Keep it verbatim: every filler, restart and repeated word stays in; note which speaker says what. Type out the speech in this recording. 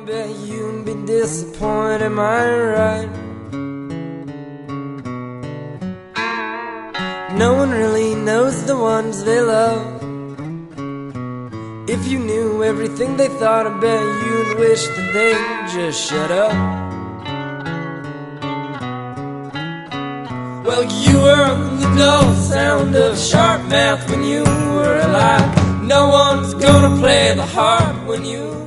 Speaker 1: bet you'd be disappointed, am I right? No one really knows the ones they love. If you knew everything they thought, I bet you'd wish that they'd just shut up. Well, you heard the dull sound of sharp mouth when you were alive. No one's gonna play the harp when you